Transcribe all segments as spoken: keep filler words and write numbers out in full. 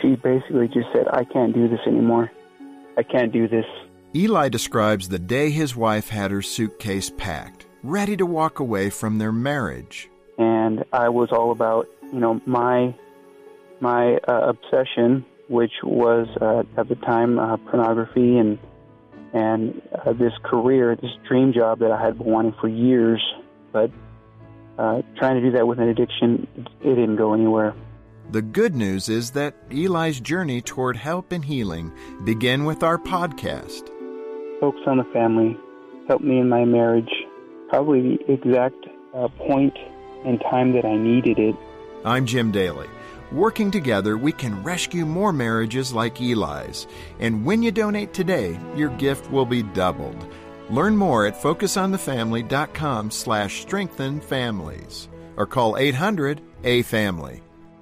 she basically just said, I can't do this anymore. I can't do this. Eli describes the day his wife had her suitcase packed, ready to walk away from their marriage. And I was all about, you know, my my uh, obsession, which was uh, at the time uh, pornography and and uh, this career, this dream job that I had been wanting for years. But uh, trying to do that with an addiction, it didn't go anywhere. The good news is that Eli's journey toward help and healing began with our podcast. Focus on the family, helped me in my marriage, probably the exact uh, point in time that I needed it. I'm Jim Daly. Working together, we can rescue more marriages like Eli's. And when you donate today, your gift will be doubled. Learn more at focusonthefamily.com slash strengthen families or call eight hundred A family.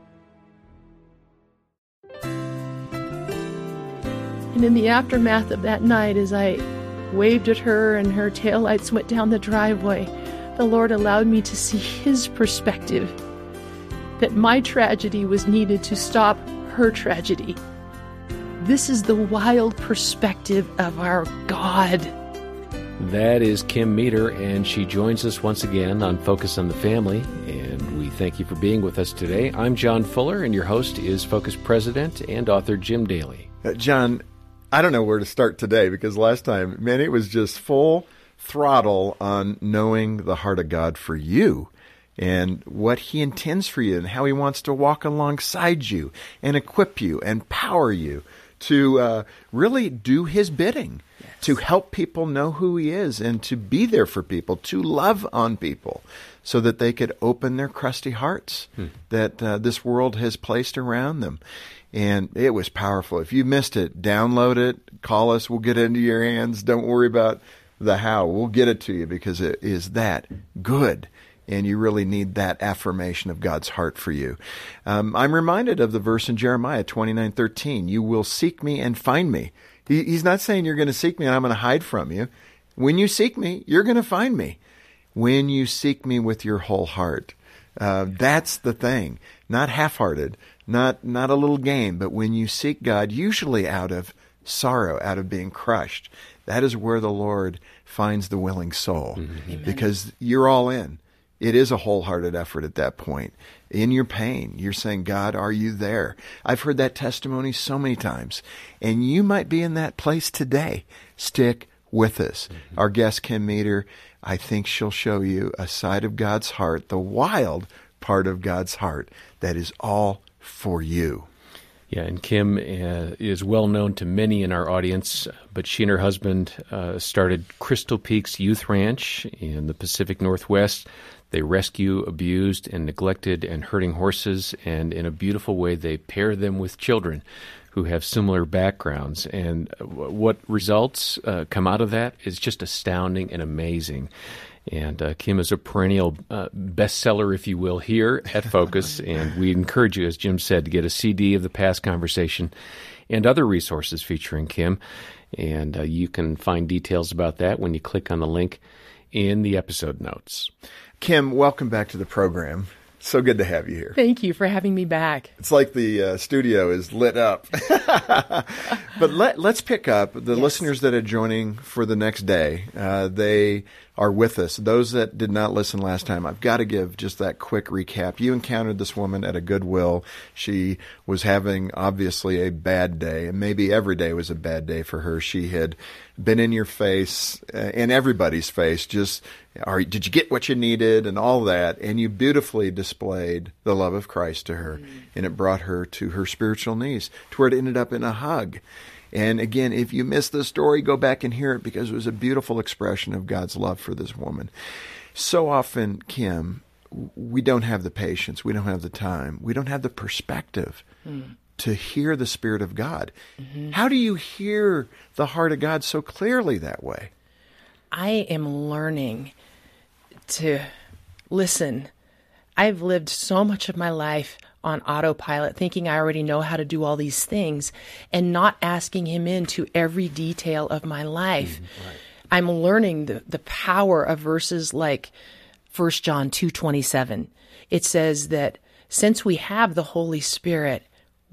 And in the aftermath of that night, as I waved at her and her taillights went down the driveway, the Lord allowed me to see His perspective, that my tragedy was needed to stop her tragedy. This is the wild perspective of our God. That is Kim Meter, and she joins us once again on Focus on the Family, and we thank you for being with us today. I'm John Fuller, and your host is Focus President and author Jim Daly. Uh, John, I don't know where to start today because last time, man, it was just full throttle on knowing the heart of God for you and what He intends for you and how He wants to walk alongside you and equip you and power you to uh, really do His bidding, yes. To help people know who He is and to be there for people, to love on people so that they could open their crusty hearts hmm. that uh, this world has placed around them. And it was powerful. If you missed it, download it, call us, we'll get it into your hands. Don't worry about the how. We'll get it to you because it is that good. And you really need that affirmation of God's heart for you. Um, I'm reminded of the verse in Jeremiah twenty-nine thirteen. You will seek me and find me. He, he's not saying you're going to seek me and I'm going to hide from you. When you seek me, you're going to find me. When you seek me with your whole heart. Uh, that's the thing. Not half-hearted, not not a little game, but when you seek God, usually out of sorrow, out of being crushed, that is where the Lord finds the willing soul. Mm-hmm. Because you're all in. It is a wholehearted effort at that point. In your pain, you're saying, God, are you there? I've heard that testimony so many times. And you might be in that place today. Stick with us. Mm-hmm. Our guest, Kim Meter, I think she'll show you a side of God's heart, the wild part of God's heart, that is all for you. Yeah, and Kim uh, is well known to many in our audience, but she and her husband uh, started Crystal Peaks Youth Ranch in the Pacific Northwest. They rescue abused and neglected and hurting horses, and in a beautiful way, they pair them with children who have similar backgrounds. And what results uh, come out of that is just astounding and amazing. And uh, Kim is a perennial uh, bestseller, if you will, here at Focus. And we encourage you, as Jim said, to get a C D of the past conversation and other resources featuring Kim. And uh, you can find details about that when you click on the link in the episode notes. Kim, welcome back to the program. So good to have you here. Thank you for having me back. It's like the uh, studio is lit up. But let, let's pick up the yes. listeners that are joining for the next day. Uh, they are with us. Those that did not listen last time, I've got to give just that quick recap. You encountered this woman at a Goodwill. She was having, obviously, a bad day, and maybe every day was a bad day for her. She had been in your face, uh, in everybody's face, just, are, did you get what you needed, and all that, and you beautifully displayed the love of Christ to her, mm-hmm. and it brought her to her spiritual knees, to where it ended up in a hug. And again, if you missed the story, go back and hear it because it was a beautiful expression of God's love for this woman. So often, Kim, we don't have the patience, we don't have the time, we don't have the perspective mm. to hear the Spirit of God. Mm-hmm. How do you hear the heart of God so clearly that way? I am learning to listen. I've lived so much of my life on autopilot, thinking I already know how to do all these things and not asking Him into every detail of my life. Mm, right. I'm learning the, the power of verses like First John two twenty-seven. It says that since we have the Holy Spirit,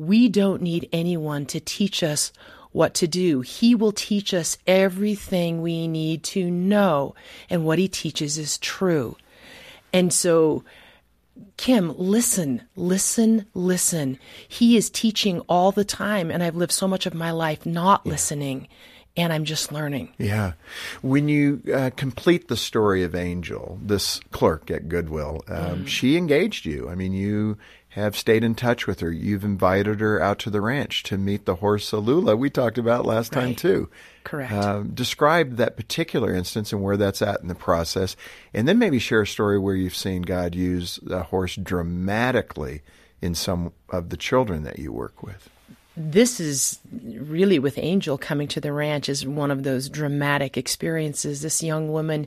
We don't need anyone to teach us what to do. He will teach us everything we need to know, and what he teaches is true. And so, Kim, listen, listen, listen. He is teaching all the time, and I've lived so much of my life not yeah. listening, and I'm just learning. Yeah. When you uh, complete the story of Angel, this clerk at Goodwill, um, mm. she engaged you. I mean, you have stayed in touch with her. You've invited her out to the ranch to meet the horse Alula we talked about last right. time too. Correct. Uh, describe that particular instance and where that's at in the process, and then maybe share a story where you've seen God use the horse dramatically in some of the children that you work with. This is really, with Angel coming to the ranch, is one of those dramatic experiences. This young woman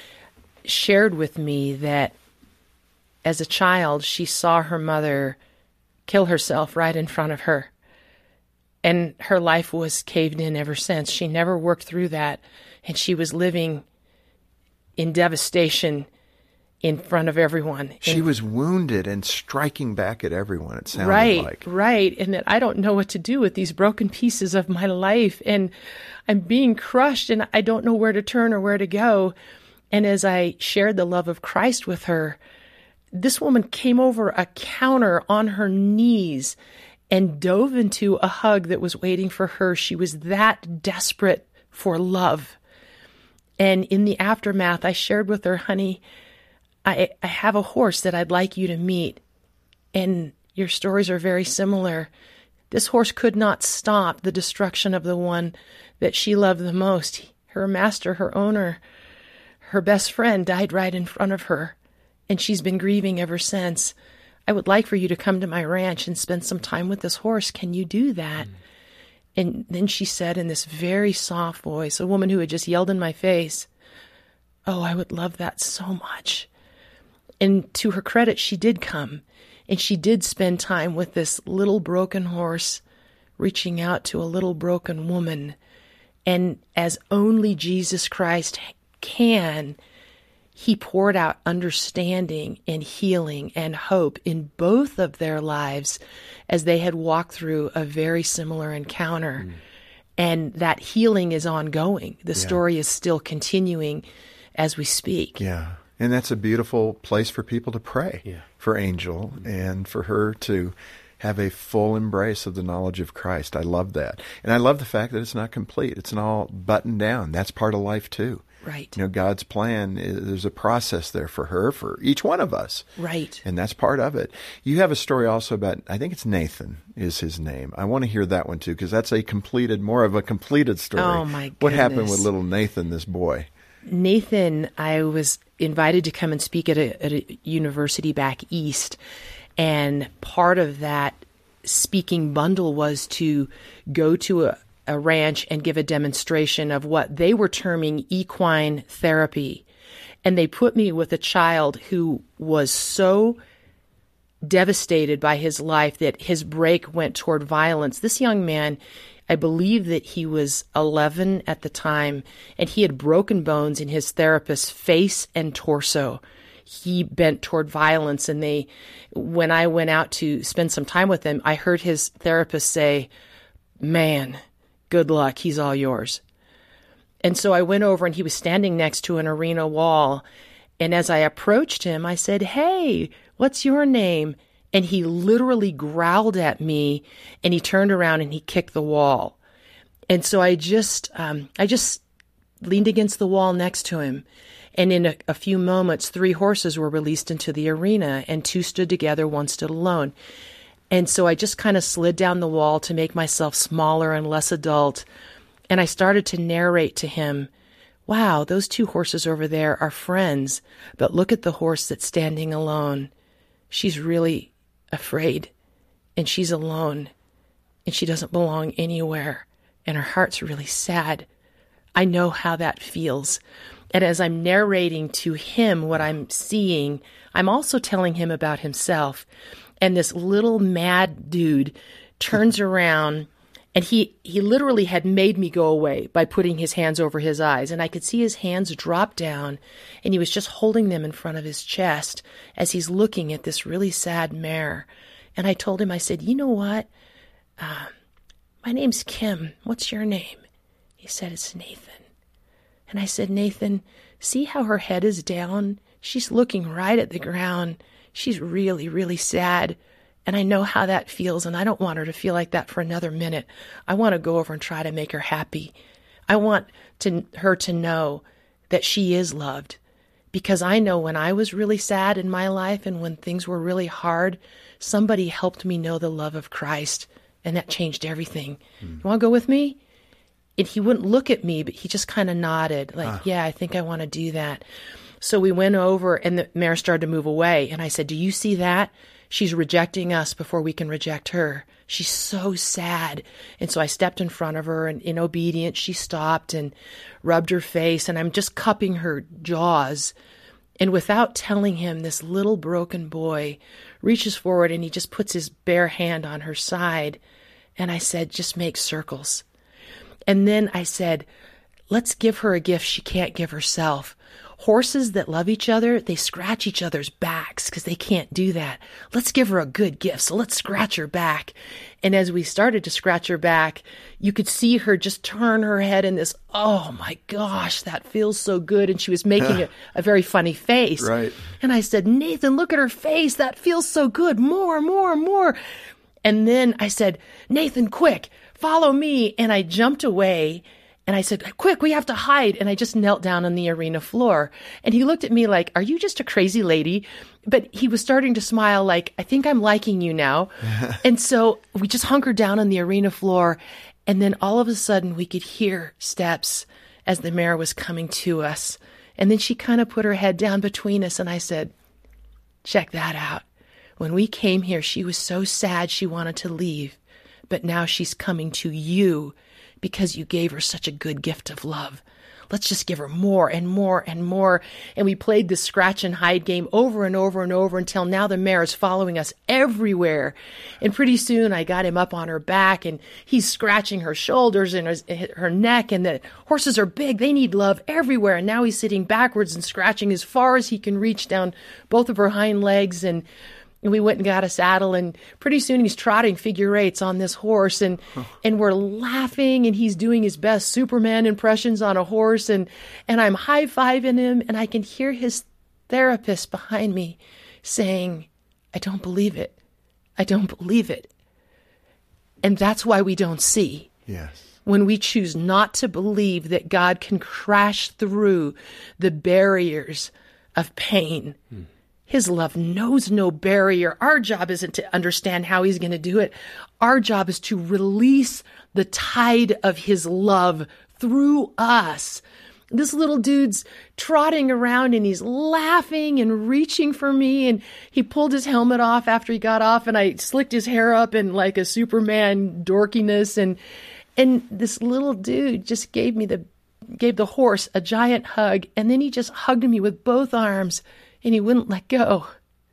shared with me that as a child, she saw her mother kill herself right in front of her. And her life was caved in ever since. She never worked through that. And she was living in devastation in front of everyone. She and, was wounded and striking back at everyone, it sounded right, like. Right, right. And that I don't know what to do with these broken pieces of my life. And I'm being crushed, and I don't know where to turn or where to go. And as I shared the love of Christ with her, this woman came over a counter on her knees and dove into a hug that was waiting for her. She was that desperate for love. And in the aftermath, I shared with her, honey, I, I have a horse that I'd like you to meet. And your stories are very similar. This horse could not stop the destruction of the one that she loved the most. Her master, her owner, her best friend died right in front of her. And she's been grieving ever since. I would like for you to come to my ranch and spend some time with this horse. Can you do that? Mm. And then she said in this very soft voice, a woman who had just yelled in my face, oh, I would love that so much. And to her credit, she did come. And she did spend time with this little broken horse, reaching out to a little broken woman. And as only Jesus Christ can, he poured out understanding and healing and hope in both of their lives as they had walked through a very similar encounter. Mm. And that healing is ongoing. The yeah. story is still continuing as we speak. Yeah. And that's a beautiful place for people to pray yeah. for Angel mm. and for her to have a full embrace of the knowledge of Christ. I love that. And I love the fact that it's not complete. It's not all buttoned down. That's part of life too. Right. You know, God's plan, is, there's a process there for her, for each one of us. Right. And that's part of it. You have a story also about, I think it's Nathan is his name. I want to hear that one too, because that's a completed, more of a completed story. Oh my goodness. What happened with little Nathan, this boy? Nathan, I was invited to come and speak at a, at a university back east. And part of that speaking bundle was to go to a a ranch and give a demonstration of what they were terming equine therapy. And they put me with a child who was so devastated by his life that his break went toward violence. This young man, I believe that he was eleven at the time, and he had broken bones in his therapist's face and torso. He bent toward violence, and they, when I went out to spend some time with him, I heard his therapist say, man, good luck, he's all yours. And so I went over, and he was standing next to an arena wall. And as I approached him, I said, hey, what's your name? And he literally growled at me, and he turned around and he kicked the wall. And so I just, um, I just leaned against the wall next to him. And in a, a few moments, three horses were released into the arena, and two stood together, one stood alone. And so I just kind of slid down the wall to make myself smaller and less adult. And I started to narrate to him, wow, those two horses over there are friends, but look at the horse that's standing alone. She's really afraid, and she's alone, and she doesn't belong anywhere, and her heart's really sad. I know how that feels. And as I'm narrating to him what I'm seeing, I'm also telling him about himself. And this little mad dude turns around, and he, he literally had made me go away by putting his hands over his eyes. And I could see his hands drop down, and he was just holding them in front of his chest as he's looking at this really sad mare. And I told him, I said, you know what? uh, my name's Kim. What's your name? He said, it's Nathan. And I said, Nathan, see how her head is down? She's looking right at the ground. She's really, really sad. And I know how that feels, and I don't want her to feel like that for another minute. I want to go over and try to make her happy. I want to, her to know that she is loved. Because I know when I was really sad in my life and when things were really hard, somebody helped me know the love of Christ, and that changed everything. Mm. You want to go with me? And he wouldn't look at me, but he just kind of nodded, like, ah. yeah, I think I want to do that. So we went over, and the mare started to move away. And I said, do you see that? She's rejecting us before we can reject her. She's so sad. And so I stepped in front of her, and in obedience, she stopped and rubbed her face, and I'm just cupping her jaws. And without telling him, this little broken boy reaches forward, and he just puts his bare hand on her side. And I said, just make circles. And then I said, let's give her a gift she can't give herself. Horses that love each other, they scratch each other's backs because they can't do that. Let's give her a good gift. So let's scratch her back. And as we started to scratch her back, you could see her just turn her head in this, oh my gosh, that feels so good. And she was making a, a very funny face. Right. And I said, Nathan, look at her face. That feels so good. More, more, more. And then I said, Nathan, quick, follow me. And I jumped away. And I said, quick, we have to hide. And I just knelt down on the arena floor. And he looked at me like, are you just a crazy lady? But he was starting to smile like, I think I'm liking you now. And so we just hunkered down on the arena floor. And then all of a sudden we could hear steps as the mare was coming to us. And then she kind of put her head down between us. And I said, check that out. When we came here, she was so sad she wanted to leave. But now she's coming to you because you gave her such a good gift of love. Let's just give her more and more and more. And we played this scratch and hide game over and over and over until now the mare is following us everywhere. And pretty soon I got him up on her back, and he's scratching her shoulders and her, her neck. And the horses are big. They need love everywhere. And now he's sitting backwards and scratching as far as he can reach down both of her hind legs. And And we went and got a saddle, and pretty soon he's trotting figure eights on this horse, and oh. and we're laughing, and he's doing his best Superman impressions on a horse, and, and I'm high-fiving him, and I can hear his therapist behind me saying, I don't believe it. I don't believe it. And that's why we don't see. Yes. When we choose not to believe that God can crash through the barriers of pain. Hmm. His love knows no barrier. Our job isn't to understand how he's going to do it. Our job is to release the tide of his love through us. This little dude's trotting around, and he's laughing and reaching for me. And he pulled his helmet off after he got off, and I slicked his hair up in like a Superman dorkiness. And, and this little dude just gave me the, gave the horse a giant hug. And then he just hugged me with both arms. And he wouldn't let go.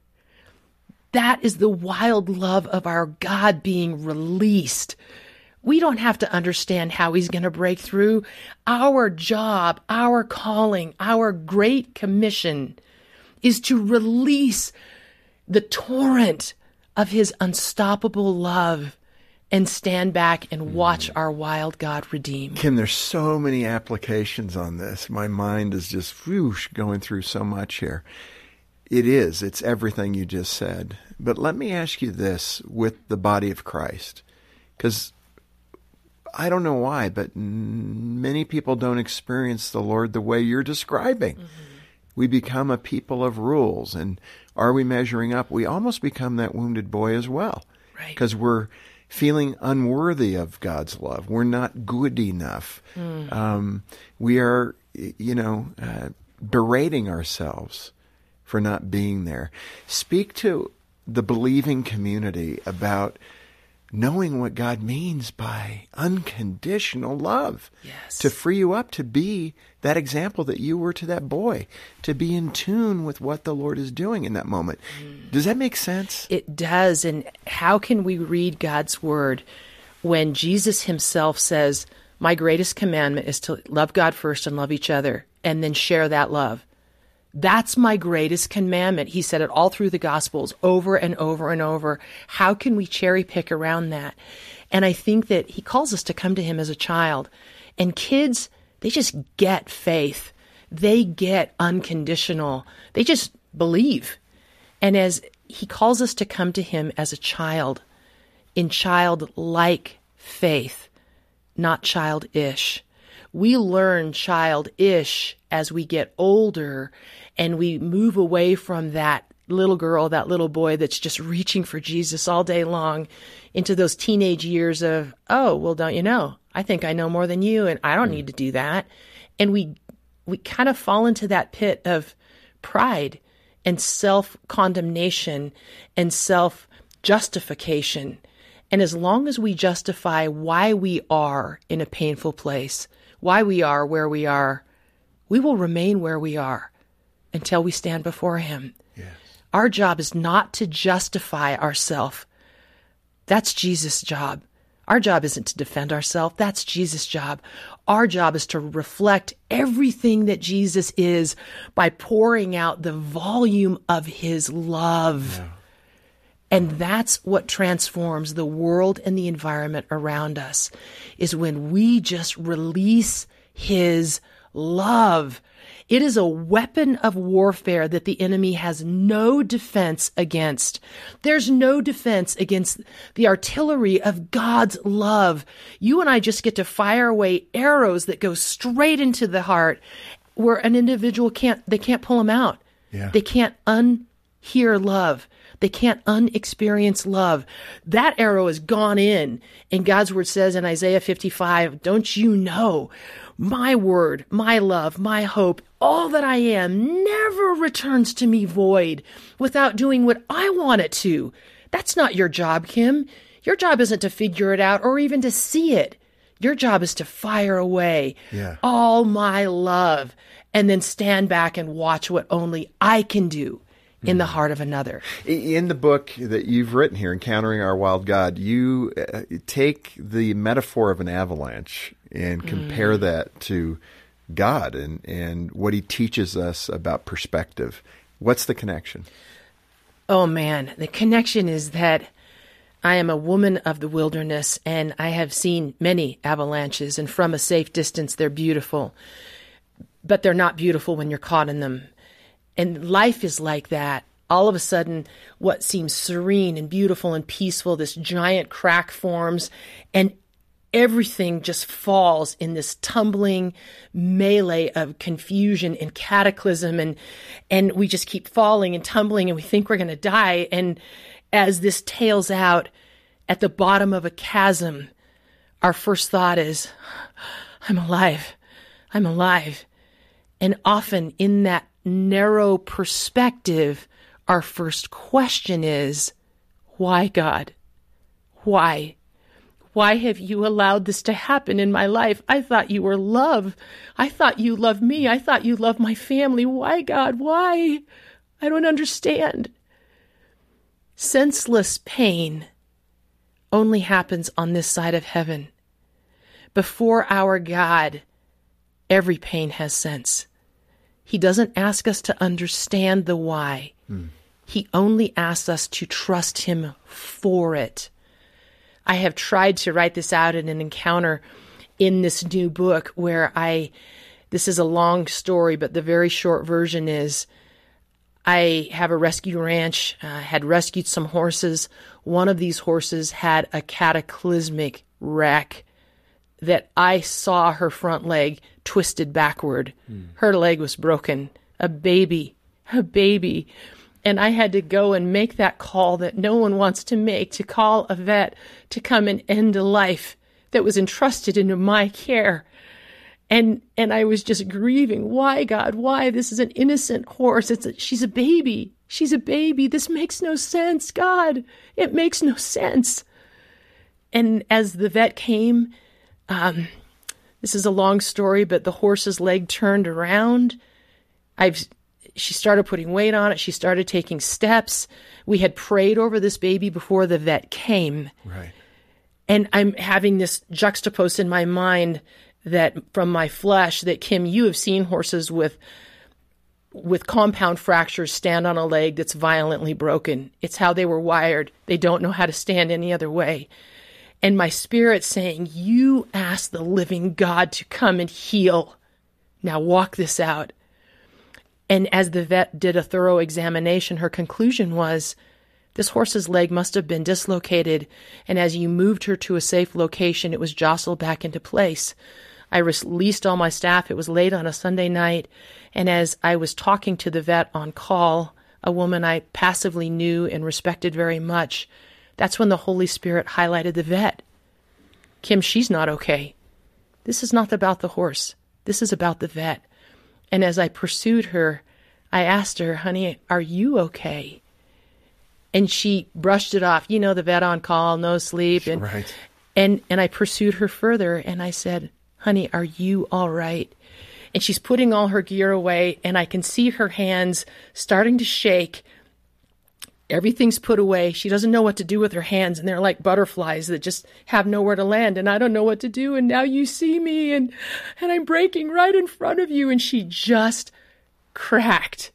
That is the wild love of our God being released. We don't have to understand how he's going to break through. Our job, our calling, our great commission is to release the torrent of his unstoppable love and stand back and watch our wild God redeem. Kim, there's so many applications on this. My mind is just whoosh, going through so much here. It is. It's everything you just said. But let me ask you this with the body of Christ, because I don't know why, but many people don't experience the Lord the way you're describing. Mm-hmm. We become a people of rules, and are we measuring up? We almost become that wounded boy as well, right? Because we're feeling unworthy of God's love. We're not good enough. Mm. Um, we are, you know, uh, berating ourselves for not being there. Speak to the believing community about knowing what God means by unconditional love. Yes. To free you up to be that example that you were to that boy, to be in tune with what the Lord is doing in that moment. Mm. Does that make sense? It does. And how can we read God's word when Jesus himself says, my greatest commandment is to love God first and love each other, and then share that love? That's my greatest commandment. He said it all through the Gospels over and over and over. How can we cherry pick around that? And I think that he calls us to come to him as a child. And kids, they just get faith. They get unconditional. They just believe. And as he calls us to come to him as a child, in childlike faith, not childish. We learn childish as we get older, and we move away from that little girl, that little boy that's just reaching for Jesus all day long, into those teenage years of, oh, well, don't you know? I think I know more than you, and I don't mm. need to do that. And we we kind of fall into that pit of pride and self-condemnation and self-justification. And as long as we justify why we are in a painful place, why we are where we are, we will remain where we are until we stand before him. Yes. Our job is not to justify ourselves. That's Jesus' job. Our job isn't to defend ourselves. That's Jesus' job. Our job is to reflect everything that Jesus is by pouring out the volume of his love. Yeah. And that's what transforms the world and the environment around us, is when we just release his love. It is a weapon of warfare that the enemy has no defense against. There's no defense against the artillery of God's love. You and I just get to fire away arrows that go straight into the heart, where an individual can't, they can't pull them out. Yeah. They can't unhear love. They can't unexperience love. That arrow has gone in. And God's word says in Isaiah fifty-five, don't you know, my word, my love, my hope, all that I am never returns to me void without doing what I want it to. That's not your job, Kim. Your job isn't to figure it out or even to see it. Your job is to fire away yeah. all my love and then stand back and watch what only I can do in the heart of another. In the book that you've written here, Encountering Our Wild God, you uh, take the metaphor of an avalanche and compare mm. that to God and, and what he teaches us about perspective. What's the connection? Oh, man. The connection is that I am a woman of the wilderness, and I have seen many avalanches, and from a safe distance, they're beautiful. But they're not beautiful when you're caught in them. And life is like that. All of a sudden, what seems serene and beautiful and peaceful, this giant crack forms, and everything just falls in this tumbling melee of confusion and cataclysm. And, and we just keep falling and tumbling, and we think we're going to die. And as this tails out at the bottom of a chasm, our first thought is, I'm alive. I'm alive. And often in that narrow perspective, our first question is, why, God? Why? Why have you allowed this to happen in my life? I thought you were love. I thought you loved me. I thought you loved my family. Why, God? Why? I don't understand. Senseless pain only happens on this side of heaven. Before our God, every pain has sense. He doesn't ask us to understand the why. Hmm. He only asks us to trust him for it. I have tried to write this out in an encounter in this new book where I, this is a long story, but the very short version is, I have a rescue ranch, uh, had rescued some horses. One of these horses had a cataclysmic wreck that I saw her front leg twisted backward. Mm. Her leg was broken. A baby, a baby. And I had to go and make that call that no one wants to make, to call a vet to come and end a life that was entrusted into my care. And and I was just grieving. Why, God? Why? This is an innocent horse. It's a, she's a baby. She's a baby. This makes no sense, God. It makes no sense. And as the vet came, um, this is a long story, but the horse's leg turned around. I've she started putting weight on it. She started taking steps. We had prayed over this baby before the vet came. Right. And I'm having this juxtaposed in my mind that from my flesh that, Kim, you have seen horses with with compound fractures stand on a leg that's violently broken. It's how they were wired. They don't know how to stand any other way. and my spirit saying, you asked the living God to come and heal. Now walk this out. And as the vet did a thorough examination, her conclusion was, this horse's leg must have been dislocated, and as you moved her to a safe location, it was jostled back into place. I released all my staff. It was late on a Sunday night, and as I was talking to the vet on call, a woman I passively knew and respected very much, that's when the Holy Spirit highlighted the vet. Kim, she's not okay. This is not about the horse. This is about the vet. And as I pursued her, I asked her, honey, are you okay? And she brushed it off. You know, the vet on call, no sleep. And, right. and, and I pursued her further, and I said, honey, are you all right? And she's putting all her gear away, and I can see her hands starting to shake. Everything's put away. She doesn't know what to do with her hands, and they're like butterflies that just have nowhere to land, and I don't know what to do, and now you see me, and, and I'm breaking right in front of you, and she just cracked.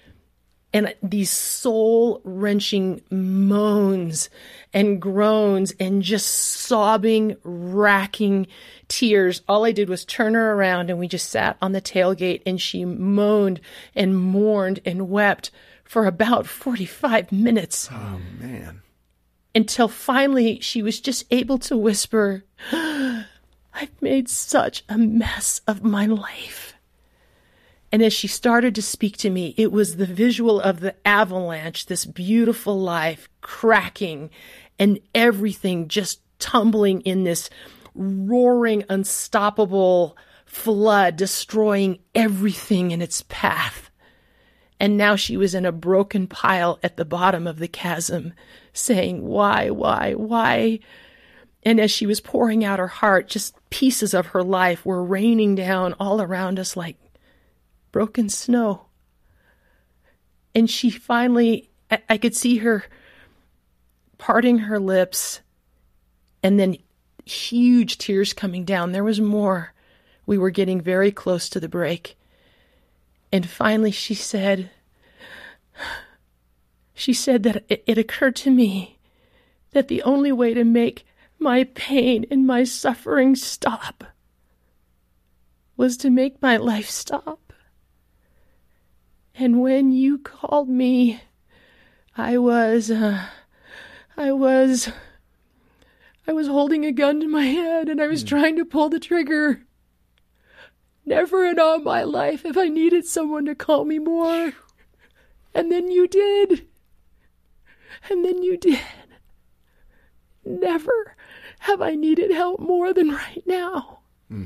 And these soul-wrenching moans and groans and just sobbing, racking tears. All I did was turn her around, and we just sat on the tailgate, and she moaned and mourned and wept for about forty-five minutes. Oh, man. Until finally she was just able to whisper, I've made such a mess of my life. And as she started to speak to me, it was the visual of the avalanche, this beautiful life cracking and everything just tumbling in this roaring, unstoppable flood, destroying everything in its path. And now she was in a broken pile at the bottom of the chasm, saying, why, why, why? And as she was pouring out her heart, just pieces of her life were raining down all around us like broken snow. And she finally, I, I could see her parting her lips and then huge tears coming down. There was more. We were getting very close to the break. And finally she said, she said that it, it occurred to me that the only way to make my pain and my suffering stop was to make my life stop. And when you called me, I was, uh, I was, I was holding a gun to my head and I was mm. trying to pull the trigger. Never in all my life have I needed someone to call me more. And then you did. And then you did. Never have I needed help more than right now. Mm.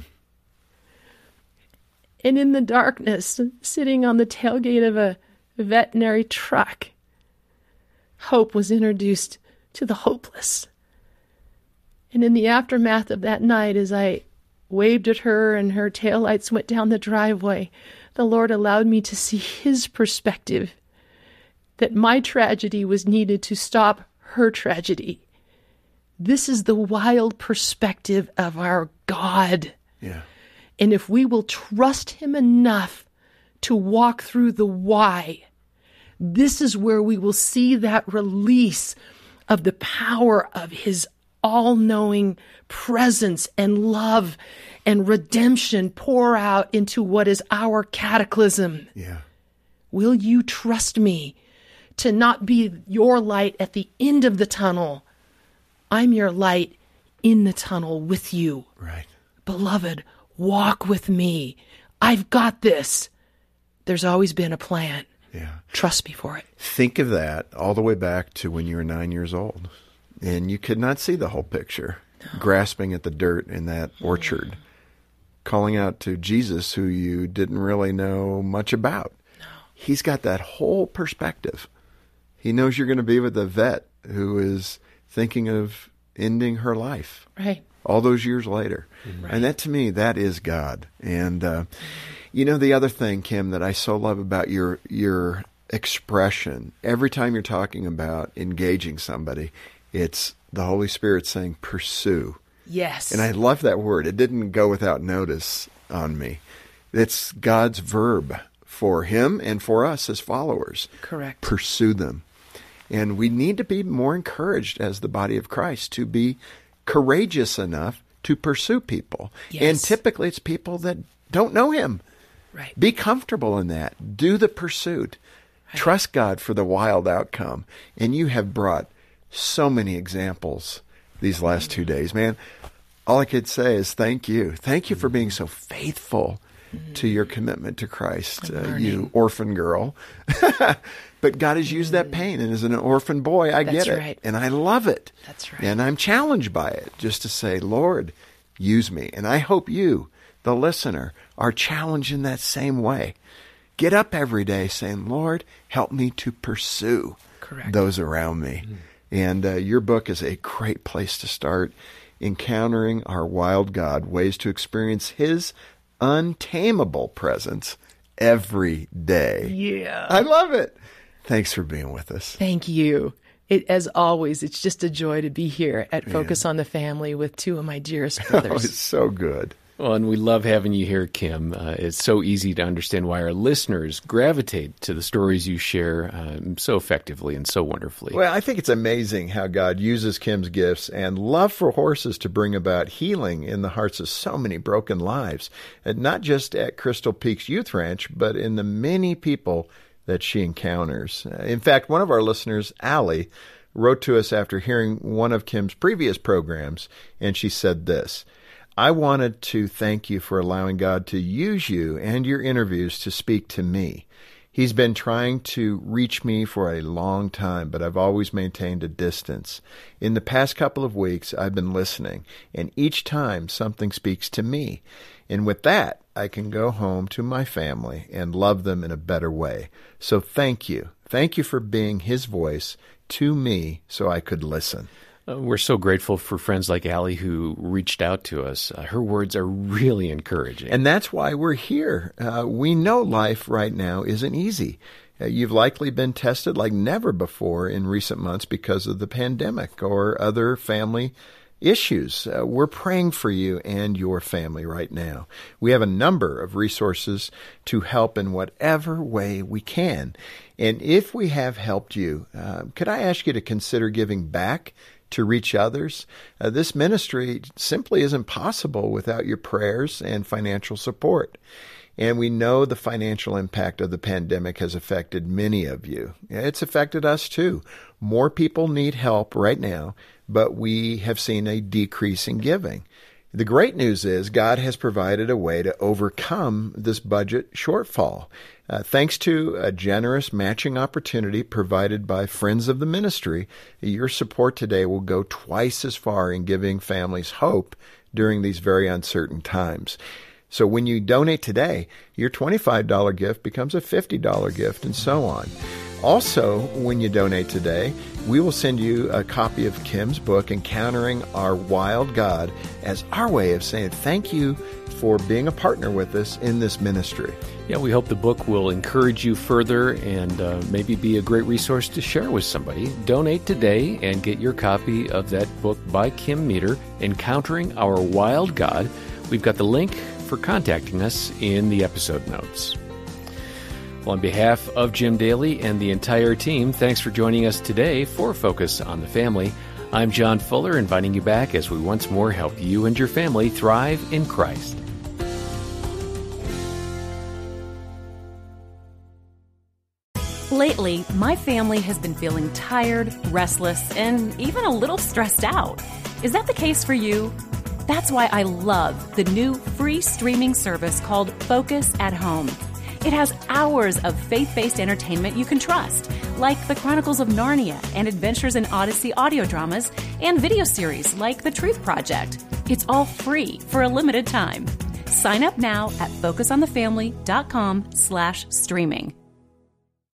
And in the darkness, sitting on the tailgate of a veterinary truck, hope was introduced to the hopeless. And in the aftermath of that night, as I waved at her and her taillights went down the driveway, the Lord allowed me to see his perspective, that my tragedy was needed to stop her tragedy. This is the wild perspective of our God. Yeah. And if we will trust him enough to walk through the why, this is where we will see that release of the power of his all-knowing presence and love and redemption pour out into what is our cataclysm. Yeah. Will you trust me to not be your light at the end of the tunnel? I'm your light in the tunnel with you. Right. Beloved, walk with me. I've got this. There's always been a plan. Yeah. Trust me for it. Think of that all the way back to when you were nine years old and you could not see the whole picture, no. grasping at the dirt in that orchard, mm. calling out to Jesus who you didn't really know much about. No. He's got that whole perspective. He knows you're going to be with a vet who is thinking of ending her life. Right. All those years later. Right. And that, to me, that is God. And, uh, you know, the other thing, Kim, that I so love about your your expression, every time you're talking about engaging somebody, it's the Holy Spirit saying, pursue. Yes. And I love that word. It didn't go without notice on me. It's God's verb for him and for us as followers. Correct. Pursue them. And we need to be more encouraged as the body of Christ to be courageous enough to pursue people. Yes. And typically it's people that don't know him. Right. Be comfortable in that. Do the pursuit. Right. Trust God for the wild outcome. And you have brought so many examples these last two days, man. All I could say is thank you. Thank you for being so faithful mm-hmm. to your commitment to Christ, uh, you orphan girl. But God has used that pain, and as an orphan boy, I That's get it, right. and I love it. That's right. And I'm challenged by it, just to say, Lord, use me. And I hope you, the listener, are challenged in that same way. Get up every day saying, Lord, help me to pursue Correct. Those around me. Mm-hmm. And uh, your book is a great place to start, encountering our wild God, ways to experience his untamable presence every day. Yeah. I love it. Thanks for being with us. Thank you. It, as always, it's just a joy to be here at Focus yeah. on the Family with two of my dearest brothers. Oh, it's so good. Well, and we love having you here, Kim. Uh, it's so easy to understand why our listeners gravitate to the stories you share uh, so effectively and so wonderfully. Well, I think it's amazing how God uses Kim's gifts and love for horses to bring about healing in the hearts of so many broken lives, and not just at Crystal Peaks Youth Ranch, but in the many people that she encounters. In fact, one of our listeners, Allie, wrote to us after hearing one of Kim's previous programs, and she said this: I wanted to thank you for allowing God to use you and your interviews to speak to me. He's been trying to reach me for a long time, but I've always maintained a distance. In the past couple of weeks, I've been listening, and each time something speaks to me. And with that, I can go home to my family and love them in a better way. So thank you. Thank you for being his voice to me so I could listen. Uh, we're so grateful for friends like Allie who reached out to us. Uh, her words are really encouraging. And that's why we're here. Uh, we know life right now isn't easy. Uh, you've likely been tested like never before in recent months because of the pandemic or other family issues. Uh, we're praying for you and your family right now. We have a number of resources to help in whatever way we can. And if we have helped you, uh, could I ask you to consider giving back to reach others? Uh, this ministry simply isn't possible without your prayers and financial support. And we know the financial impact of the pandemic has affected many of you. It's affected us too. More people need help right now, but we have seen a decrease in giving. The great news is God has provided a way to overcome this budget shortfall. Uh, thanks to a generous matching opportunity provided by friends of the ministry, your support today will go twice as far in giving families hope during these very uncertain times. So when you donate today, your twenty-five dollars gift becomes a fifty dollars gift, and so on. Also, when you donate today, we will send you a copy of Kim's book, Encountering Our Wild God, as our way of saying thank you for being a partner with us in this ministry. Yeah, we hope the book will encourage you further and uh, maybe be a great resource to share with somebody. Donate today and get your copy of that book by Kim Meter, Encountering Our Wild God. We've got the link for contacting us in the episode notes. Well, on behalf of Jim Daly and the entire team, thanks for joining us today for Focus on the Family. I'm John Fuller, inviting you back as we once more help you and your family thrive in Christ. Lately, my family has been feeling tired, restless, and even a little stressed out. Is that the case for you? That's why I love the new free streaming service called Focus at Home. It has hours of faith-based entertainment you can trust, like The Chronicles of Narnia and Adventures in Odyssey audio dramas, and video series like The Truth Project. It's all free for a limited time. Sign up now at focus on the family dot com slash streaming.